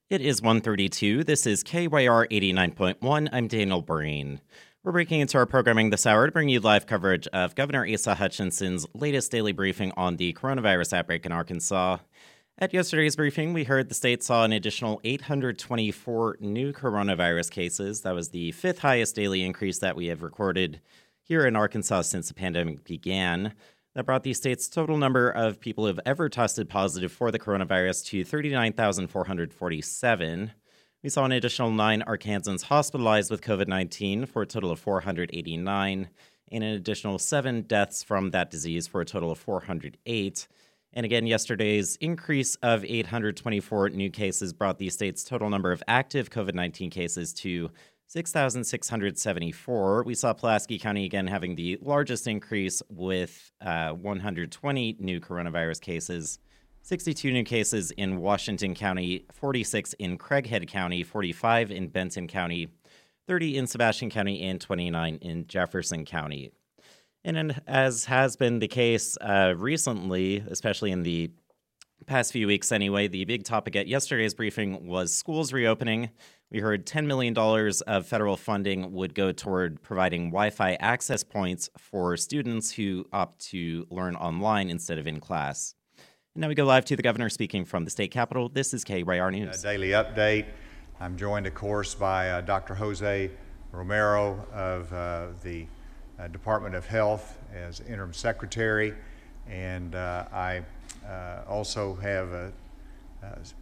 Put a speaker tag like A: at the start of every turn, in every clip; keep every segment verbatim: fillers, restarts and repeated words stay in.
A: It is one thirty-two. This is K Y R eighty-nine point one. I'm Daniel Breen. We're breaking into our programming this hour to bring you live coverage of Governor Asa Hutchinson's latest daily briefing on the coronavirus outbreak in Arkansas. At yesterday's briefing, we heard the state saw an additional eight hundred twenty-four new coronavirus cases. That was the fifth highest daily increase that we have recorded here in Arkansas since the pandemic began. That brought the state's total number of people who have ever tested positive for the coronavirus to thirty-nine thousand four hundred forty-seven. We saw an additional nine Arkansans hospitalized with covid nineteen for a total of four hundred eighty-nine, and an additional seven deaths from that disease for a total of four hundred eight. And again, yesterday's increase of eight hundred twenty-four new cases brought the state's total number of active covid nineteen cases to six thousand six hundred seventy-four. We saw Pulaski County again having the largest increase with uh, one hundred twenty new coronavirus cases, sixty-two new cases in Washington County, forty-six in Craighead County, forty-five in Benton County, thirty in Sebastian County, and twenty-nine in Jefferson County. And as has been the case uh, recently, especially in the past few weeks anyway, the big topic at yesterday's briefing was schools reopening. We heard ten million dollars of federal funding would go toward providing Wi-Fi access points for students who opt to learn online instead of in class. And now we go live to the governor speaking from the state capitol. This is K Y R News.
B: A daily update. I'm joined, of course, by uh, Doctor Jose Romero of uh, the uh, Department of Health as interim secretary, and uh, I uh, also have uh, uh,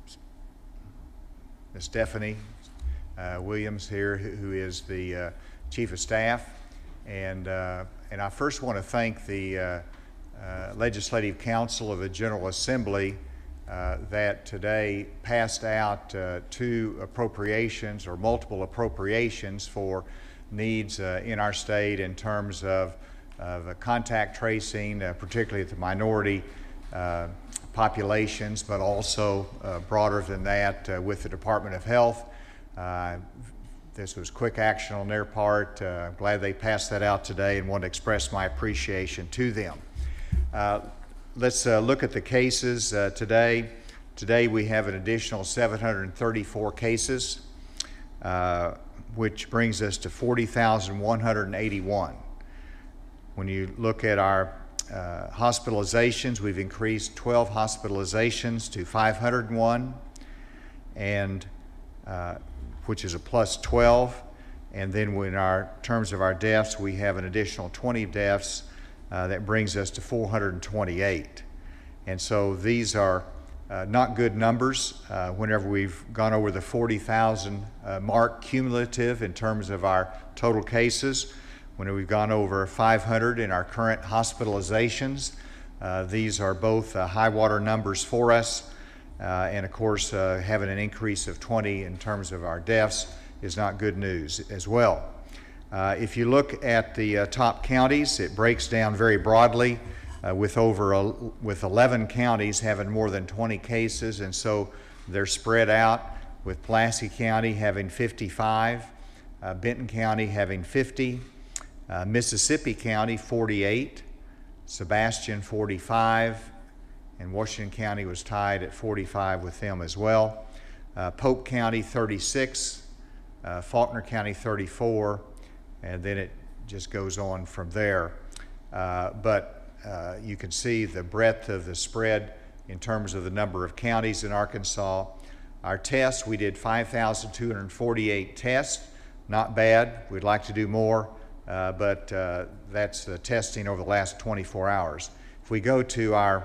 B: Miz Stephanie Uh, Williams here, who, who is the uh, Chief of Staff, and uh, and I first want to thank the uh, uh, Legislative Council of the General Assembly uh, that today passed out uh, two appropriations or multiple appropriations for needs uh, in our state in terms of, of uh, contact tracing, uh, particularly at the minority uh, populations, but also uh, broader than that uh, with the Department of Health. Uh, this was quick action on their part. Uh, I'm glad they passed that out today and want to express my appreciation to them. Uh, let's uh, look at the cases uh, today. Today we have an additional seven hundred thirty-four cases, uh, which brings us to forty thousand one hundred eighty-one. When you look at our uh, hospitalizations, we've increased twelve hospitalizations to five hundred one, and uh, which is a plus twelve, and then in our terms of our deaths, we have an additional twenty deaths. Uh, that brings us to four hundred twenty-eight. And so these are uh, not good numbers uh, whenever we've gone over the forty thousand uh, mark cumulative in terms of our total cases. When we've gone over five hundred in our current hospitalizations, uh, these are both uh, high water numbers for us. Uh, and of course, uh, having an increase of twenty in terms of our deaths is not good news as well. Uh, if you look at the uh, top counties, it breaks down very broadly uh, with over uh, with eleven counties having more than twenty cases, and so they're spread out, with Pulaski County having fifty-five, uh, Benton County having fifty, uh, Mississippi County forty-eight, Sebastian forty-five, and Washington County was tied at forty-five with them as well. Uh, Polk County thirty-six, uh, Faulkner County thirty-four, and then it just goes on from there. Uh, but uh, you can see the breadth of the spread in terms of the number of counties in Arkansas. Our tests, we did five thousand two hundred forty-eight tests. Not bad. We'd like to do more, uh, but uh, that's the testing over the last twenty-four hours. If we go to our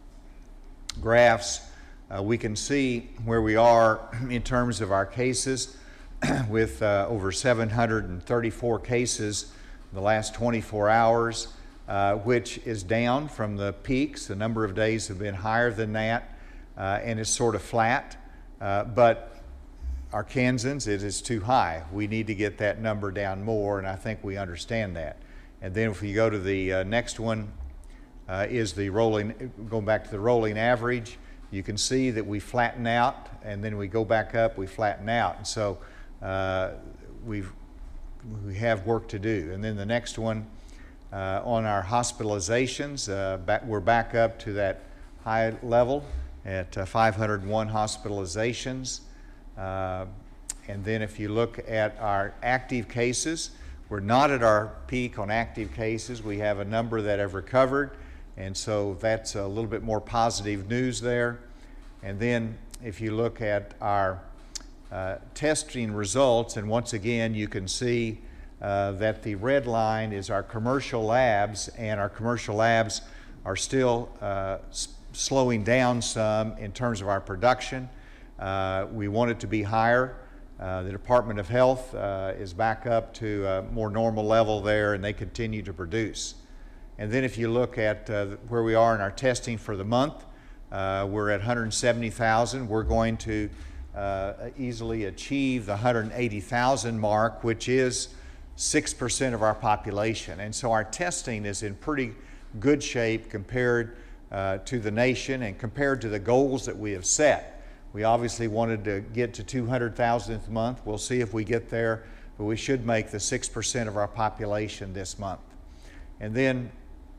B: graphs, uh, we can see where we are in terms of our cases with uh, over seven hundred thirty-four cases in the last twenty-four hours, uh, which is down from the peaks. The number of days have been higher than that, uh, and it's sort of flat. Uh, but Arkansans, it is too high. We need to get that number down more, and I think we understand that. And then if you go to the uh, next one, Uh, is the rolling, going back to the rolling average, you can see that we flatten out, and then we go back up, we flatten out. And so uh, we've, we have work to do. And then the next one, uh, on our hospitalizations, uh, back, we're back up to that high level at uh, five hundred one hospitalizations. Uh, and then if you look at our active cases, we're not at our peak on active cases. We have a number that have recovered, and so that's a little bit more positive news there. And then if you look at our uh, testing results, and once again you can see uh, that the red line is our commercial labs, and our commercial labs are still uh, s- slowing down some in terms of our production. Uh, we want it to be higher. Uh, the Department of Health uh, is back up to a more normal level there, and they continue to produce. And then if you look at uh, where we are in our testing for the month, uh, we're at one hundred seventy thousand. We're going to uh, easily achieve the one hundred eighty thousand mark, which is six percent of our population. And so our testing is in pretty good shape compared uh, to the nation and compared to the goals that we have set. We obviously wanted to get to two hundred thousand a month. We'll see if we get there, but we should make the six percent of our population this month. And then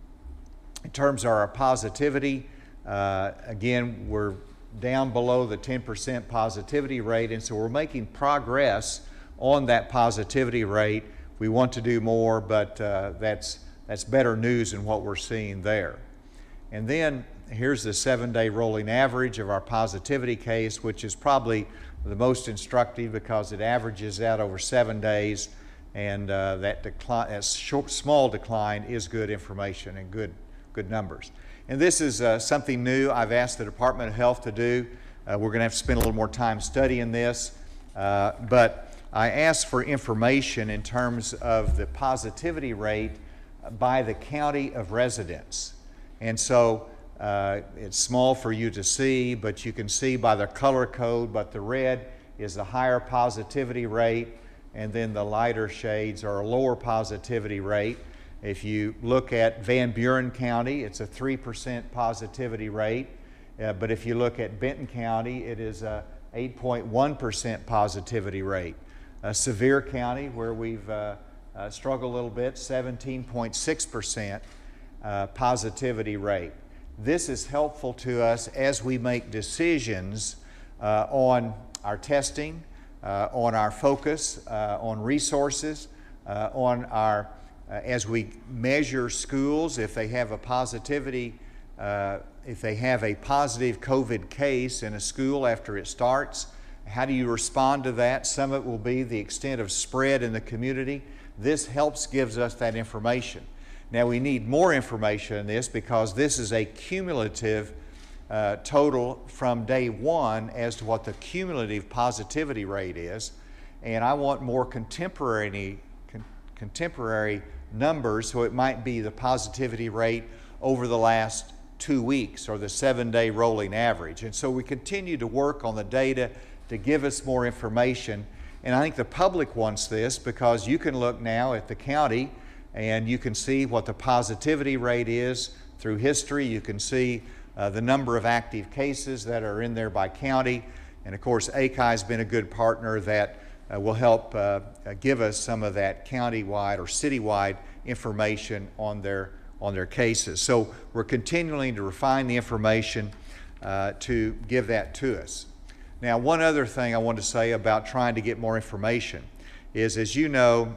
B: in terms of our positivity, uh, again, we're down below the ten percent positivity rate, and so we're making progress on that positivity rate. We want to do more, but uh, that's, that's better news than what we're seeing there. And then here's the seven-day rolling average of our positivity case, which is probably the most instructive because it averages out over seven days, and uh, that decline, that short, small decline is good information and good, good numbers. And this is uh, something new I've asked the Department of Health to do. Uh, we're going to have to spend a little more time studying this, uh, but I asked for information in terms of the positivity rate by the county of residence. And so uh, it's small for you to see, but you can see by the color code, but the red is the higher positivity rate, and then the lighter shades are a lower positivity rate. If you look at Van Buren County, it's a three percent positivity rate, uh, but if you look at Benton County, it is a eight point one percent positivity rate. Uh, Sevier County, where we've uh, uh, struggled a little bit, seventeen point six percent uh, positivity rate. This is helpful to us as we make decisions uh, on our testing, uh, on our focus, uh, on resources, uh, on our, uh, as we measure schools, if they have a positivity, uh, if they have a positive COVID case in a school after it starts, how do you respond to that? Some of it will be the extent of spread in the community. This helps, gives us that information. Now we need more information in this because this is a cumulative uh, total from day one as to what the cumulative positivity rate is. And I want more contemporary, con contemporary numbers, so it might be the positivity rate over the last two weeks or the seven-day rolling average. And so we continue to work on the data to give us more information. And I think the public wants this because you can look now at the county and you can see what the positivity rate is through history. You can see uh, the number of active cases that are in there by county. And of course, A C I has been a good partner that uh, will help uh, give us some of that county-wide or city-wide information on their, on their cases. So we're continuing to refine the information uh, to give that to us. Now, one other thing I want to say about trying to get more information is, as you know,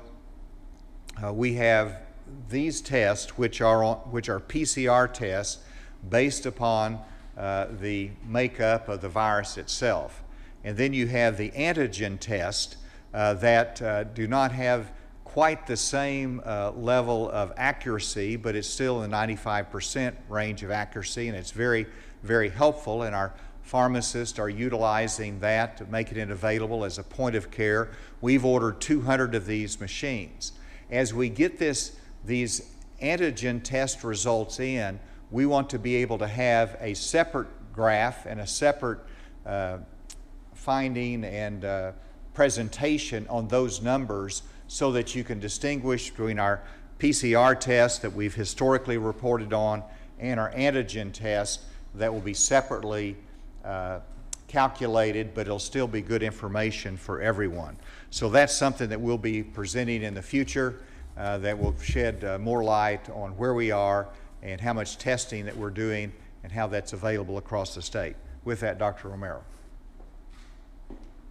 B: uh, we have these tests, which are on, which are P C R tests based upon uh, the makeup of the virus itself, and then you have the antigen test uh, that uh, do not have quite the same uh, level of accuracy, but it's still in the ninety-five percent range of accuracy, and it's very, very helpful. And our pharmacists are utilizing that to make it available as a point of care. We've ordered two hundred of these machines. As we get this, these antigen test results in, we want to be able to have a separate graph and a separate uh, finding and uh, presentation on those numbers so that you can distinguish between our P C R test that we've historically reported on and our antigen test that will be separately Uh, calculated, but it'll still be good information for everyone. So that's something that we'll be presenting in the future uh, that will shed uh, more light on where we are and how much testing that we're doing and how that's available across the state. With that, Doctor Romero.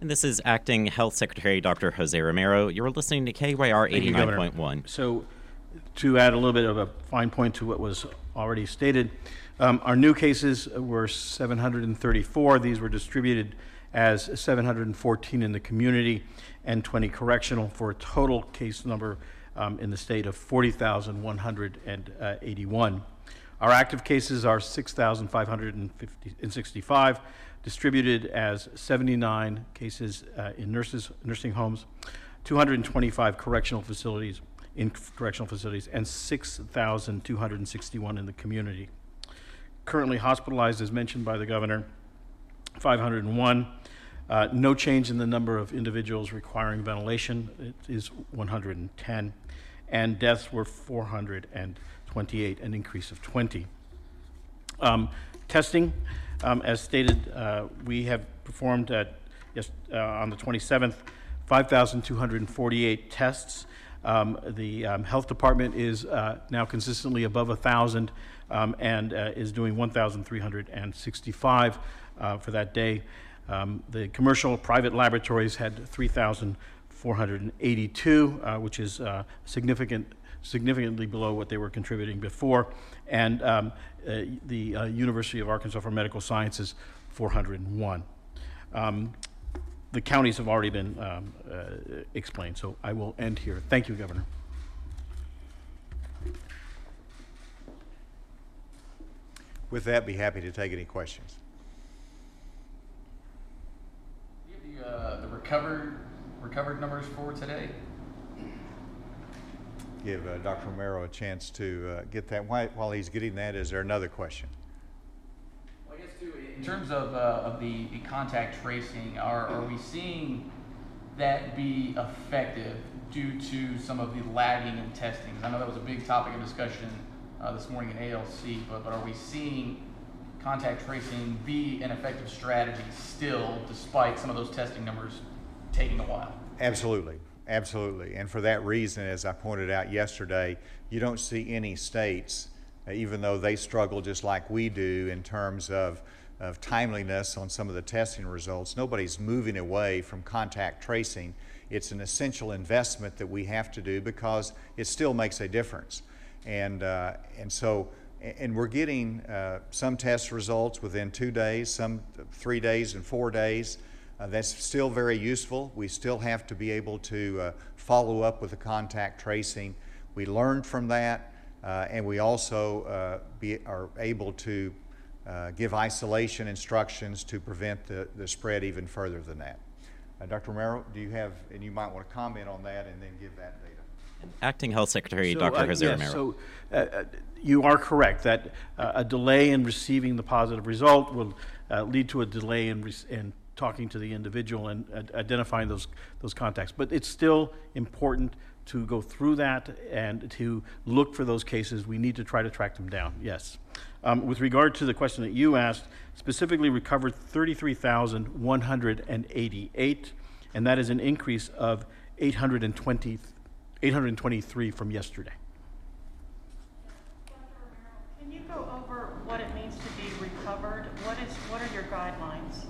A: And this is Acting Health Secretary Doctor Jose Romero. You're listening to K Y R eighty-nine point one.
C: So to add a little bit of a fine point to what was already stated, um, our new cases were seven hundred thirty-four. These were distributed as seven hundred fourteen in the community and twenty correctional, for a total case number um, in the state of forty thousand one hundred eighty-one. Our active cases are six thousand five hundred sixty-five, distributed as seventy-nine cases uh, in nurses, nursing homes, two hundred twenty-five correctional facilities, in correctional facilities, and six thousand two hundred sixty-one in the community. Currently hospitalized, as mentioned by the governor, five hundred one. Uh, no change in the number of individuals requiring ventilation. It is one hundred ten. And deaths were four hundred twenty-eight, an increase of twenty. Um, testing, um, as stated, uh, we have performed at, yes, uh, on the twenty-seventh, five thousand two hundred forty-eight tests. Um, the um, health department is uh, now consistently above one thousand um, and uh, is doing one thousand three hundred sixty-five uh, for that day. Um, the commercial private laboratories had three thousand four hundred eighty-two, uh, which is uh, significant, significantly below what they were contributing before, and um, uh, the uh, University of Arkansas for Medical Sciences, four hundred one. Um, the counties have already been um, uh, explained, so I will end here. Thank you, Governor.
B: With that, be happy to take any questions.
D: The, uh, the recovered recovered numbers for today?
B: Give uh, Doctor Romero a chance to uh, get that. While, while he's getting that, is there another question?
D: Well, I guess too, in terms of uh, of the, the contact tracing, are are we seeing that be effective due to some of the lagging in testing? I know that was a big topic of discussion uh, this morning in A L C, but but are we seeing contact tracing be an effective strategy still, despite some of those testing numbers taking a while?
B: Absolutely, absolutely. And for that reason, as I pointed out yesterday, you don't see any states, uh, even though they struggle just like we do in terms of, of timeliness on some of the testing results, nobody's moving away from contact tracing. It's an essential investment that we have to do because it still makes a difference. And, uh, and so And we're getting uh, some test results within two days, some three days and four days. Uh, that's still very useful. We still have to be able to uh, follow up with the contact tracing. We learned from that, uh, and we also uh, be, are able to uh, give isolation instructions to prevent the, the spread even further than that. Uh, Doctor Romero, do you have, and you might want to comment on that and then give that data.
A: Acting Health Secretary
C: So,
A: Doctor
C: uh,
A: Jose
C: yes,
A: Romero.
C: So uh, you are correct that uh, a delay in receiving the positive result will uh, lead to a delay in, in talking to the individual and uh, identifying those those contacts. But it's still important to go through that and to look for those cases. We need to try to track them down, yes. Um, with regard to the question that you asked, specifically recovered thirty-three thousand one hundred eighty-eight, and that is an increase of eight hundred twenty, eight hundred twenty-three from yesterday.
E: Doctor Romero, can you go over what it means to be recovered? What is what are your guidelines?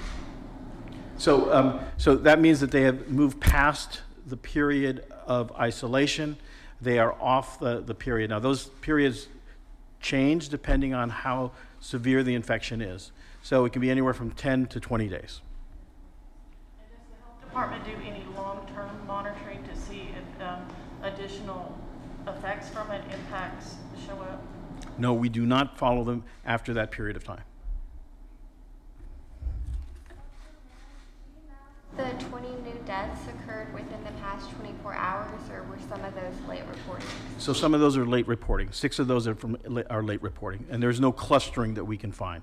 C: So, um, so that means that they have moved past the period of isolation. They are off the, the period. Now, those periods change depending on how severe the infection is. So it can be anywhere from ten to twenty days.
E: And does the health department do any long-term monitoring to see if um, additional effects from it, impacts show up?
C: No, we do not follow them after that period of time.
F: The twenty new deaths occurred within the past twenty-four hours, or were some of those late reporting?
C: So some of those are late reporting. Six of those are from are late reporting, and there's no clustering that we can find.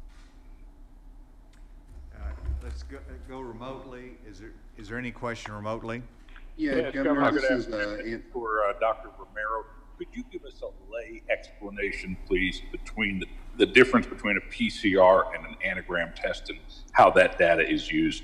B: Uh, let's go, go remotely. Is there is there any question remotely?
G: Yeah,
H: Yes,
G: Governor,
H: Governor,
G: this
H: good
G: is uh,
H: afternoon.
G: An-
H: For uh, Doctor Romero, could you give us a lay explanation, please, between the, the difference between a P C R and an anagram test and how that data is used?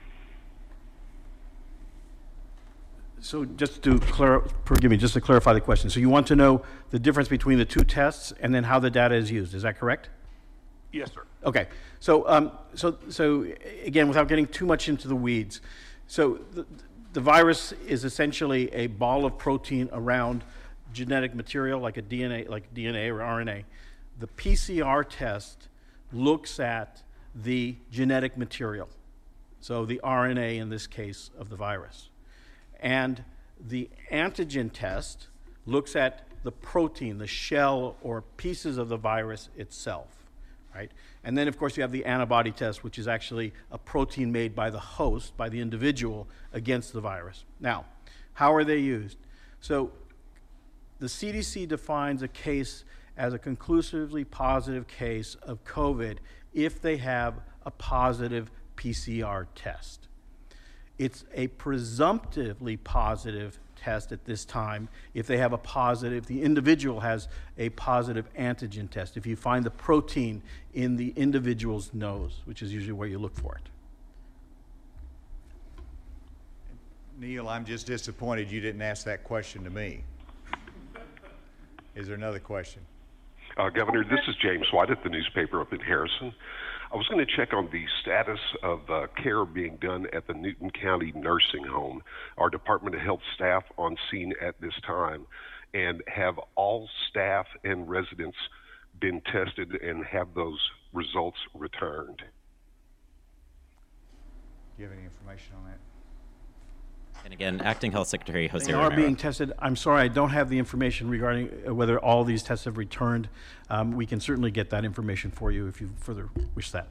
C: So just to clar- forgive me, just to clarify the question. So you want to know the difference between the two tests and then how the data is used. Is that correct?
H: Yes, sir.
C: Okay, so um, so so again, without getting too much into the weeds, so the, the virus is essentially a ball of protein around genetic material, like a D N A, like D N A or R N A. The P C R test looks at the genetic material, so the R N A in this case of the virus, and the antigen test looks at the protein, the shell or pieces of the virus itself. Right? And then, of course, you have the antibody test, which is actually a protein made by the host, by the individual, against the virus. Now, how are they used? So the C D C defines a case as a conclusively positive case of COVID if they have a positive P C R test. It's a presumptively positive test at this time if they have a positive, the individual has a positive antigen test, if you find the protein in the individual's nose, which is usually where you look for it.
B: Neil, I'm just disappointed you didn't ask that question to me. Is there another question?
G: Uh, Governor, this is James White at the newspaper up in Harrison. I was going to check on the status of uh, care being done at the Newton County Nursing Home. Our Department of Health staff on scene at this time, and have all staff and residents been tested and have those results returned?
B: Do you have any information on that?
A: And again, Acting Health Secretary Jose
C: They are
A: Romero.
C: being tested. I'm sorry, I don't have the information regarding uh, whether all these tests have returned. Um, we can certainly get that information for you if you further wish that.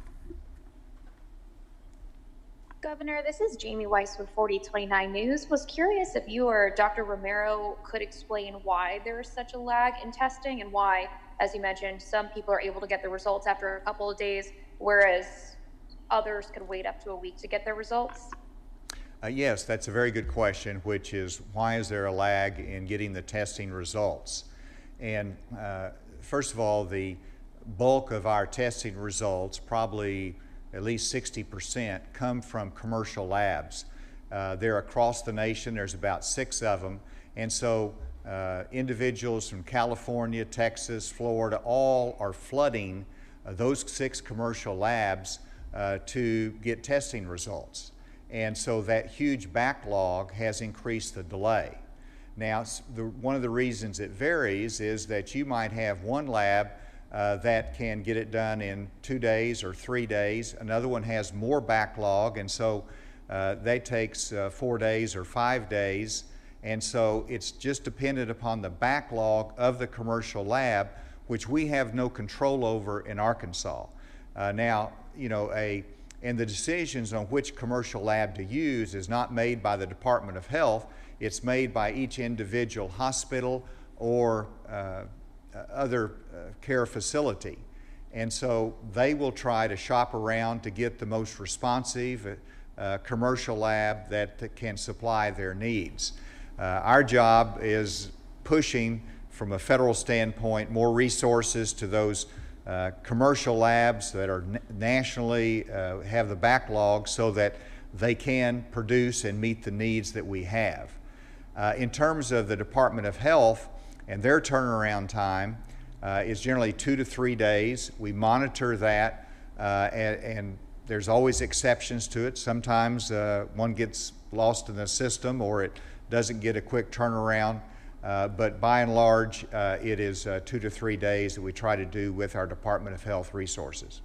I: Governor, this is Jamie Weiss with forty twenty-nine News. Was curious if you or Doctor Romero could explain why there is such a lag in testing and why, as you mentioned, some people are able to get the results after a couple of days, whereas others could wait up to a week to get their results?
B: Uh, yes, that's a very good question, which is why is there a lag in getting the testing results? And uh, first of all, the bulk of our testing results, probably at least sixty percent, come from commercial labs. Uh, they're across the nation. There's about six of them. And so uh, individuals from California, Texas, Florida, all are flooding uh, those six commercial labs uh, to get testing results. And so that huge backlog has increased the delay. Now, the, one of the reasons it varies is that you might have one lab uh, that can get it done in two days or three days. Another one has more backlog, and so uh, that takes uh, four days or five days. And so it's just dependent upon the backlog of the commercial lab, which we have no control over in Arkansas. Uh, now, you know, a And the decisions on which commercial lab to use is not made by the Department of Health. It's made by each individual hospital or uh, other uh, care facility. And so they will try to shop around to get the most responsive uh, commercial lab that, that can supply their needs. Uh, our job is pushing, from a federal standpoint, more resources to those Uh, commercial labs that are nationally uh, have the backlog so that they can produce and meet the needs that we have. Uh, in terms of the Department of Health and their turnaround time uh, is generally two to three days. We monitor that uh, and, and there's always exceptions to it. Sometimes uh, one gets lost in the system or it doesn't get a quick turnaround. Uh, but by and large, uh, it is uh, two to three days that we try to do with our Department of Health resources.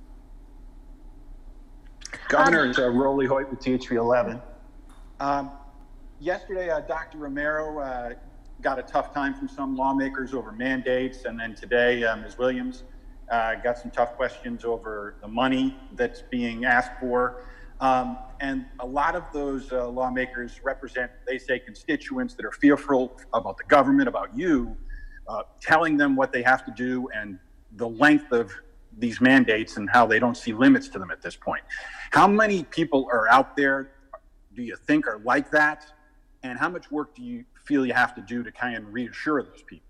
J: Governor, it's uh, Rolly Hoyt with T H V eleven. Um, yesterday, uh, Doctor Romero uh, got a tough time from some lawmakers over mandates, and then today, uh, Miz Williams uh, got some tough questions over the money that's being asked for. Um, and a lot of those uh, lawmakers represent, they say, constituents that are fearful about the government, about you, uh, telling them what they have to do and the length of these mandates and how they don't see limits to them at this point. How many people are out there, do you think, are like that? And how much work do you feel you have to do to kind of reassure those people?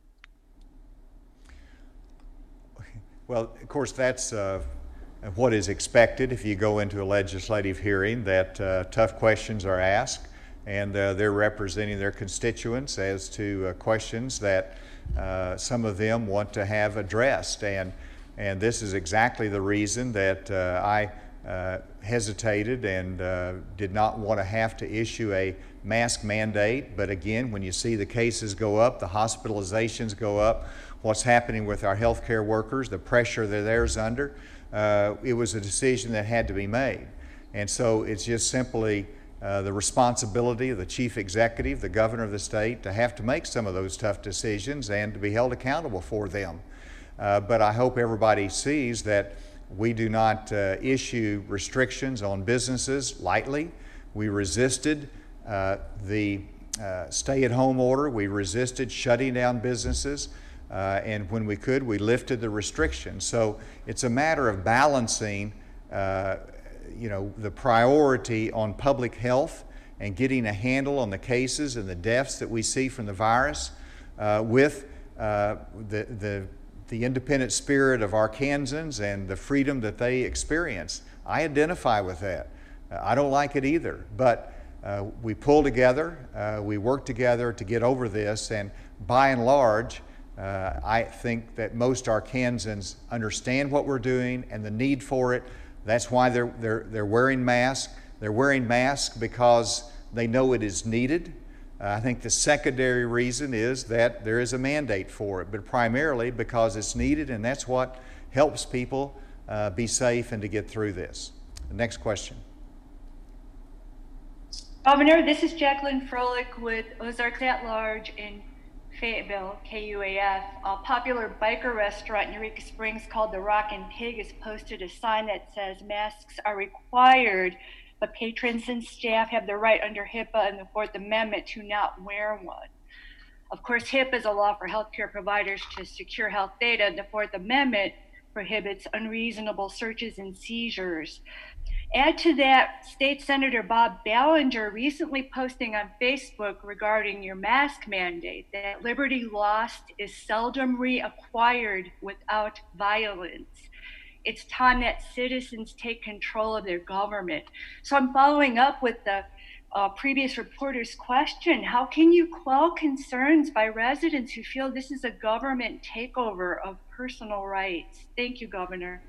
B: Well, of course, that's uh, what is expected if you go into a legislative hearing, that uh, tough questions are asked, and uh, they're representing their constituents as to uh, questions that uh, some of them want to have addressed. And And this is exactly the reason that uh, I uh, hesitated and uh, did not want to have to issue a mask mandate. But again, when you see the cases go up, the hospitalizations go up, what's happening with our healthcare workers, the pressure that they're under, uh, it was a decision that had to be made. And so it's just simply uh, the responsibility of the chief executive, the governor of the state, to have to make some of those tough decisions and to be held accountable for them. Uh, but I hope everybody sees that we do not uh, issue restrictions on businesses lightly. We resisted uh, the uh, stay-at-home order. We resisted shutting down businesses. Uh, and when we could, we lifted the restrictions. So it's a matter of balancing uh, you know, the priority on public health and getting a handle on the cases and the deaths that we see from the virus uh, with uh, the, the, the independent spirit of Arkansans and the freedom that they experience. I identify with that. Uh, I don't like it either, but uh, we pull together, uh, we work together to get over this, and by and large, uh, I think that most Arkansans understand what we're doing and the need for it. That's why they're, they're, they're wearing masks. They're wearing masks because they know it is needed. Uh, I think the secondary reason is that there is a mandate for it, but primarily because it's needed, and that's what helps people uh, be safe and to get through this. The next question.
K: Governor, this is Jacqueline Froelich with Ozarks at Large in Fayetteville, K U A F. A popular biker restaurant in Eureka Springs called the Rock and Pig has posted a sign that says masks are required, but patrons and staff have the right under HIPAA and the Fourth Amendment to not wear one. Of course, HIPAA is a law for healthcare providers to secure health data, and the Fourth Amendment prohibits unreasonable searches and seizures. Add to that, State Senator Bob Ballinger recently posting on Facebook regarding your mask mandate that liberty lost is seldom reacquired without violence. It's time that citizens take control of their government. So I'm following up with the uh, previous reporter's question. How can you quell concerns by residents who feel this is a government takeover of personal rights? Thank you, Governor.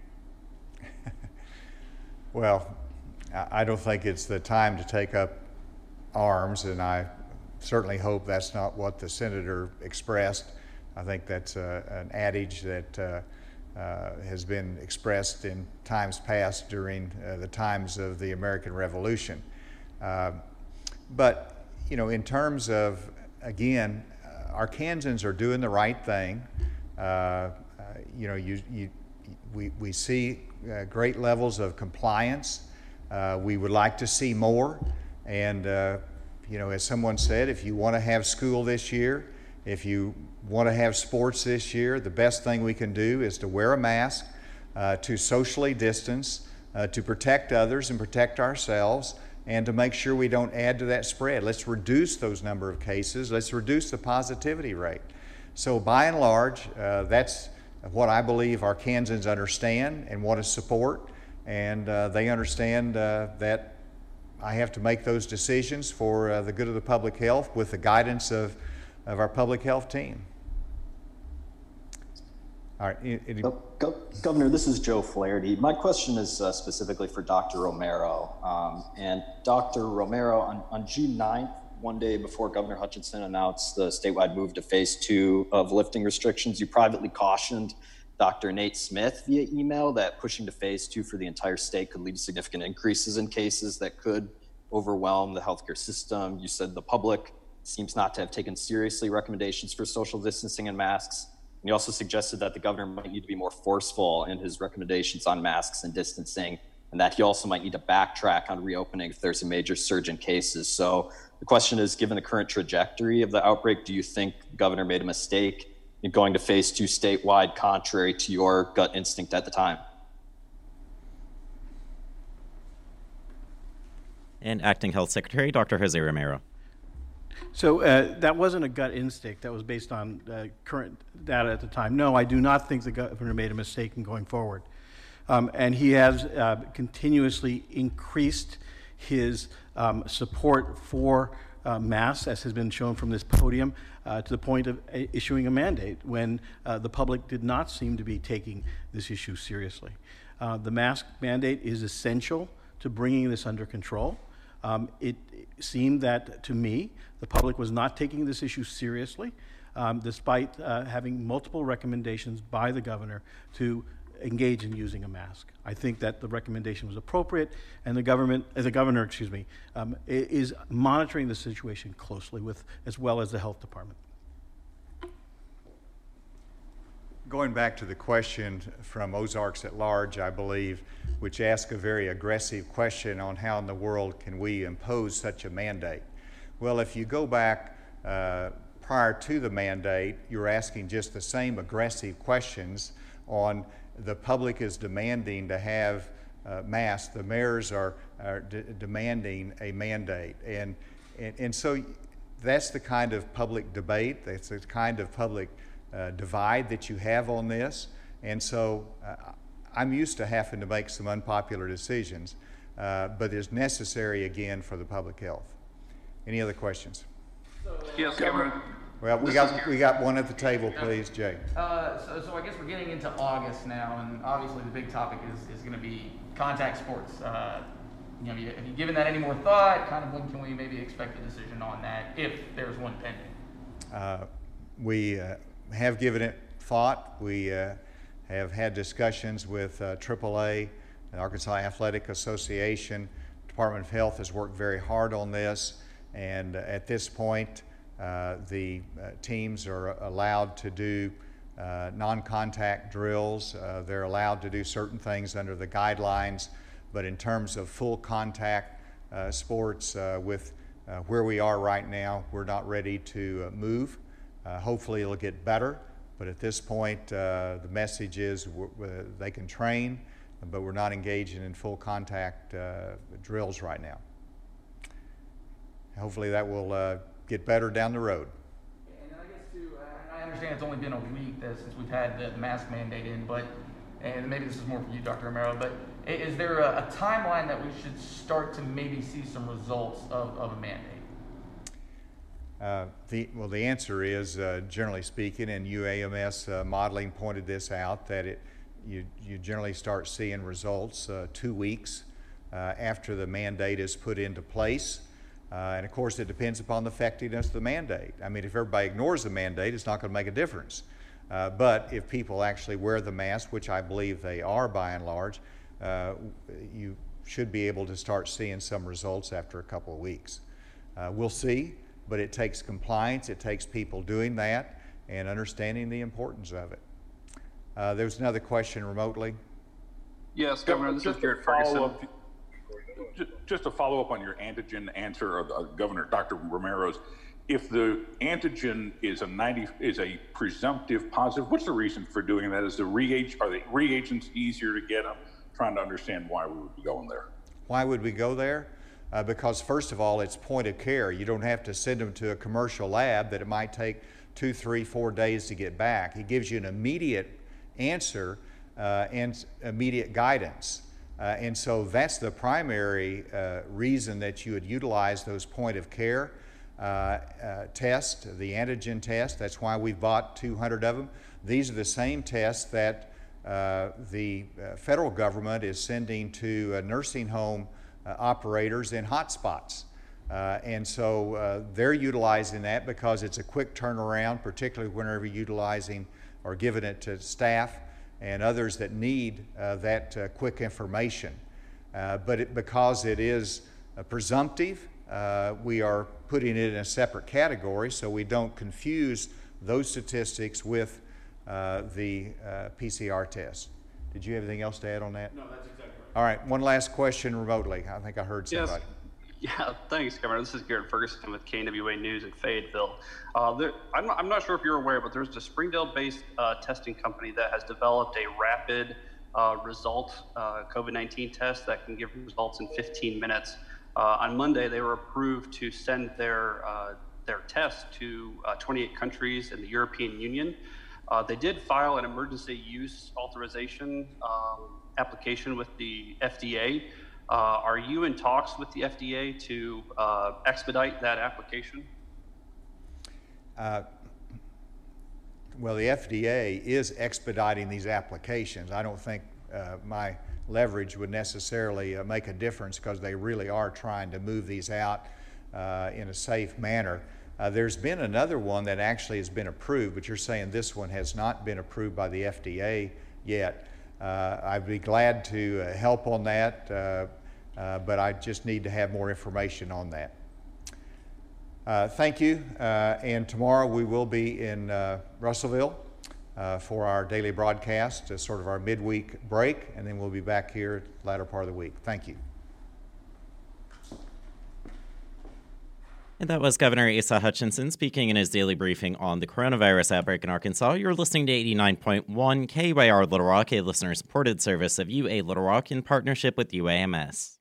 B: Well, I don't think it's the time to take up arms, and I certainly hope that's not what the senator expressed. I think that's uh, an adage that uh, uh, has been expressed in times past during uh, the times of the American Revolution. Uh, but, you know, in terms of, again, uh, Arkansans are doing the right thing. Uh, uh, you know, you, you, we, we see Uh, great levels of compliance. Uh, we would like to see more. And, uh, you know, as someone said, if you want to have school this year, if you want to have sports this year, the best thing we can do is to wear a mask, uh, to socially distance, uh, to protect others and protect ourselves, and to make sure we don't add to that spread. Let's reduce those number of cases. Let's reduce the positivity rate. So by and large, uh, that's what I believe Arkansans understand and want to support, and uh, they understand uh, that I have to make those decisions for uh, the good of the public health with the guidance of, of our public health team. All right. Any...
L: Go, go, Governor, this is Joe Flaherty. My question is uh, specifically for Doctor Romero. Um, and Doctor Romero, on, on June ninth, one day before Governor Hutchinson announced the statewide move to phase two of lifting restrictions, you privately cautioned Doctor Nate Smith via email that pushing to phase two for the entire state could lead to significant increases in cases that could overwhelm the healthcare system. You said the public seems not to have taken seriously recommendations for social distancing and masks. And you also suggested that the governor might need to be more forceful in his recommendations on masks and distancing, and that he also might need to backtrack on reopening if there's a major surge in cases. So the question is, given the current trajectory of the outbreak, do you think the governor made a mistake in going to phase two statewide, contrary to your gut instinct at the time?
A: And Acting Health Secretary, Doctor Jose Romero.
C: So uh, that wasn't a gut instinct. That was based on uh, current data at the time. No, I do not think the governor made a mistake in going forward. Um, and he has uh, continuously increased his um, support for uh, mass, as has been shown from this podium, uh, to the point of uh, issuing a mandate when uh, the public did not seem to be taking this issue seriously. Uh, the mask mandate is essential to bringing this under control. Um, it, it seemed that, to me, the public was not taking this issue seriously, um, despite uh, having multiple recommendations by the governor to engage in using a mask. I think that the recommendation was appropriate, and the government, uh, the governor, excuse me, um, is monitoring the situation closely with, as well as the health department.
B: Going back to the question from Ozarks at Large, I believe, which asked a very aggressive question on how in the world can we impose such a mandate. Well, if you go back uh, prior to the mandate, you're asking just the same aggressive questions on the public is demanding to have uh, masks. The mayors are, are d demanding a mandate. And, and, and so that's the kind of public debate, that's the kind of public uh, divide that you have on this. And so uh, I'm used to having to make some unpopular decisions, uh, but it's necessary again for the public health. Any other questions?
D: Yes, Governor.
B: Well, we got we got one at the table, please, Jay.
D: Uh, so, so I guess we're getting into August now, and obviously the big topic is, is going to be contact sports. Uh, you know, have you, have you given that any more thought? Kind of when can we maybe expect a decision on that, if there's one pending?
B: Uh, we uh, have given it thought. We uh, have had discussions with uh, triple A, the Arkansas Athletic Association. Department of Health has worked very hard on this, and uh, at this point, Uh, the uh, teams are allowed to do uh, non-contact drills. Uh, they're allowed to do certain things under the guidelines, but in terms of full contact uh, sports uh, with uh, where we are right now, we're not ready to uh, move. Uh, hopefully it'll get better, but at this point uh, the message is w w they can train, but we're not engaging in full contact uh, drills right now. Hopefully that will uh, get better down the road.
D: And I guess too, uh, I understand it's only been a week that since we've had the mask mandate in, but, and maybe this is more for you, Doctor Romero, but is there a, a timeline that we should start to maybe see some results of, of a mandate?
B: Uh, the, well, the answer is, uh, generally speaking, and U A M S uh, modeling pointed this out, that it, you, you generally start seeing results uh, two weeks uh, after the mandate is put into place. Uh, and of course, it depends upon the effectiveness of the mandate. I mean, if everybody ignores the mandate, it's not going to make a difference. Uh, but if people actually wear the mask, which I believe they are by and large, uh, you should be able to start seeing some results after a couple of weeks. Uh, we'll see, but it takes compliance, it takes people doing that and understanding the importance of it. Uh, there's another question remotely.
H: Yes, Governor, this is Jared Ferguson. Just to follow up on your antigen answer, of uh, Governor Doctor Romero's, if the antigen is a ninety is a presumptive positive, what's the reason for doing that? Is the reagent are the reagents easier to get? I'm trying to understand why we would be going there.
B: Why would we go there? Uh, because first of all, it's point of care. You don't have to send them to a commercial lab that it might take two, three, four days to get back. It gives you an immediate answer uh, and immediate guidance. Uh, and so that's the primary uh, reason that you would utilize those point of care uh, uh, tests, the antigen test. That's why we've bought two hundred of them. These are the same tests that uh, the uh, federal government is sending to uh, nursing home uh, operators in hotspots. Uh, and so uh, they're utilizing that because it's a quick turnaround, particularly whenever you're utilizing or giving it to staff and others that need uh, that uh, quick information. Uh, but it, because it is uh, presumptive, uh, we are putting it in a separate category so we don't confuse those statistics with uh, the uh, P C R test. Did you have anything else to add on that?
M: No, that's exactly right.
B: All right, one last question remotely. I think I heard somebody.
M: Yes. Yeah, thanks, Governor. This is Garrett Ferguson with K N W A News in Fayetteville. Uh, there, I'm, not, I'm not sure if you're aware, but there's a Springdale-based uh, testing company that has developed a rapid uh, result uh, COVID nineteen test that can give results in fifteen minutes. Uh, on Monday, they were approved to send their uh, their test to uh, twenty-eight countries in the European Union. Uh, they did file an emergency use authorization um, application with the F D A. Uh, are you in talks with the F D A to uh, expedite that application?
B: Uh, well, the F D A is expediting these applications. I don't think uh, my leverage would necessarily uh, make a difference because they really are trying to move these out uh, in a safe manner. Uh, there's been another one that actually has been approved, but you're saying this one has not been approved by the F D A yet. Uh, I'd be glad to uh, help on that, uh, uh, but I just need to have more information on that. Uh, thank you, uh, and tomorrow we will be in uh, Russellville uh, for our daily broadcast, uh, sort of our midweek break, and then we'll be back here the latter part of the week. Thank you.
A: And that was Governor Asa Hutchinson speaking in his daily briefing on the coronavirus outbreak in Arkansas. You're listening to eighty-nine point one K Y R Little Rock, a listener-supported service of U A Little Rock in partnership with U A M S.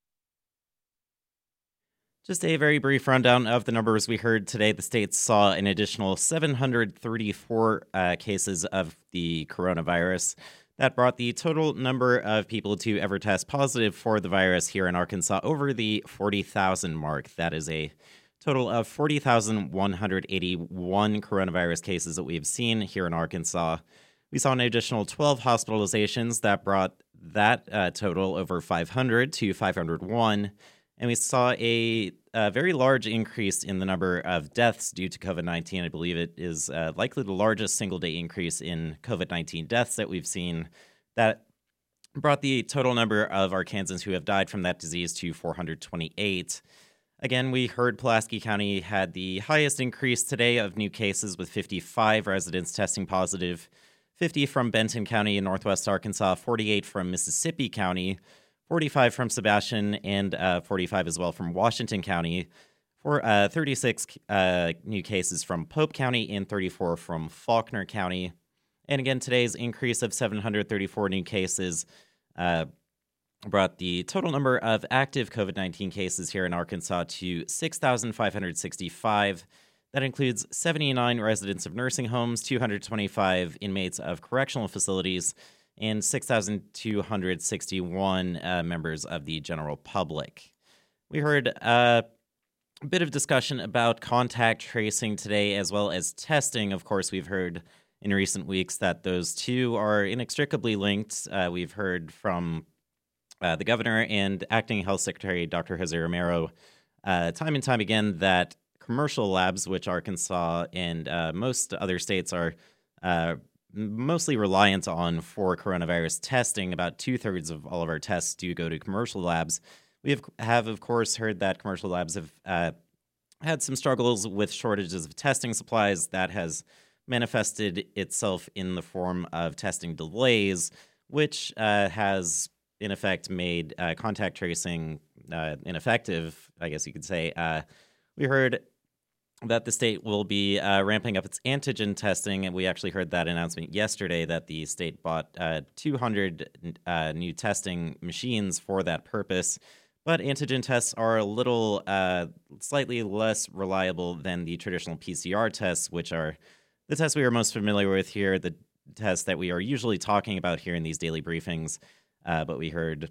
A: Just a very brief rundown of the numbers we heard today. The state saw an additional seven hundred thirty-four uh, cases of the coronavirus. That brought the total number of people to ever test positive for the virus here in Arkansas over the forty thousand mark. That is a total of forty thousand one hundred eighty-one coronavirus cases that we've seen here in Arkansas. We saw an additional twelve hospitalizations that brought that uh, total over five hundred to five hundred one. And we saw a, a very large increase in the number of deaths due to COVID nineteen. I believe it is uh, likely the largest single-day increase in COVID nineteen deaths that we've seen. That brought the total number of Arkansans who have died from that disease to four hundred twenty-eight. Again, we heard Pulaski County had the highest increase today of new cases with fifty-five residents testing positive, fifty from Benton County in northwest Arkansas, forty-eight from Mississippi County, forty-five from Sebastian, and uh, forty-five as well from Washington County, for uh, thirty-six uh, new cases from Pope County and thirty-four from Faulkner County. And again, today's increase of seven hundred thirty-four new cases uh, brought the total number of active COVID nineteen cases here in Arkansas to six thousand five hundred sixty-five. That includes seventy-nine residents of nursing homes, two hundred twenty-five inmates of correctional facilities, and six thousand two hundred sixty-one uh, members of the general public. We heard uh, a bit of discussion about contact tracing today, as well as testing. Of course, we've heard in recent weeks that those two are inextricably linked. Uh, we've heard from uh, the governor and acting health secretary, Doctor Jose Romero, uh, time and time again that commercial labs, which Arkansas and uh, most other states are uh, mostly reliant on for coronavirus testing. About two-thirds of all of our tests do go to commercial labs. We have, have of course, heard that commercial labs have uh, had some struggles with shortages of testing supplies. That has manifested itself in the form of testing delays, which uh, has, in effect, made uh, contact tracing uh, ineffective, I guess you could say. Uh, we heard that the state will be uh, ramping up its antigen testing, and we actually heard that announcement yesterday that the state bought uh, two hundred uh, new testing machines for that purpose. But antigen tests are a little uh, slightly less reliable than the traditional P C R tests, which are the tests we are most familiar with here, the tests that we are usually talking about here in these daily briefings. Uh, but we heard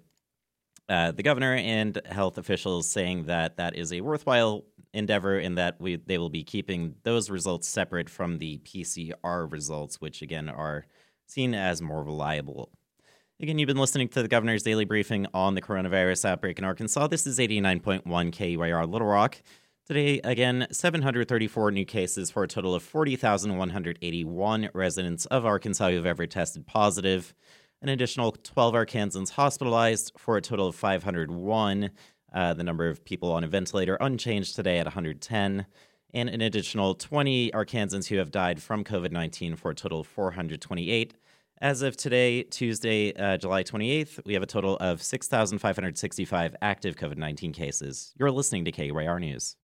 A: uh, the governor and health officials saying that that is a worthwhile endeavor and that we they will be keeping those results separate from the P C R results, which again are seen as more reliable. Again, you've been listening to the governor's daily briefing on the coronavirus outbreak in Arkansas. This is eighty-nine point one K Y R Little Rock. Today, again, seven hundred thirty-four new cases for a total of forty thousand one hundred eighty-one residents of Arkansas who have ever tested positive. An additional twelve Arkansans hospitalized for a total of five hundred one. Uh, the number of people on a ventilator unchanged today at one hundred ten, and an additional twenty Arkansans who have died from COVID nineteen for a total of four hundred twenty-eight. As of today, Tuesday, uh, July twenty-eighth, we have a total of six thousand five hundred sixty-five active COVID nineteen cases. You're listening to K Y R News.